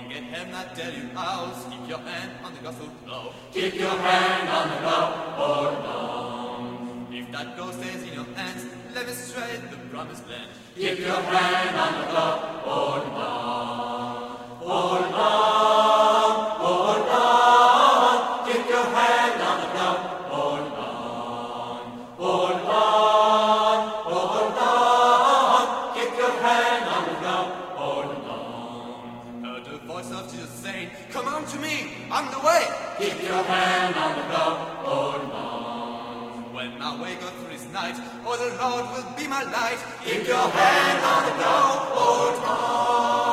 get him that tell you house. Keep your hand on the gospel plow. Keep your hand on the plow, hold on. If that gold stays in your hands, let me straight the promised land. Keep your hand on the plow, hold on. Hold on, hold on. Keep your hand on the plow, hold on. Hold on, hold on. Keep your hand on the plow, hold on. Heard the voice of Jesus saying, come on to me, I'm the way. Keep your hand on the plow, hold on. When my way goes through this night, oh, the Lord will be my light. Keep your hand on the plow, hold on.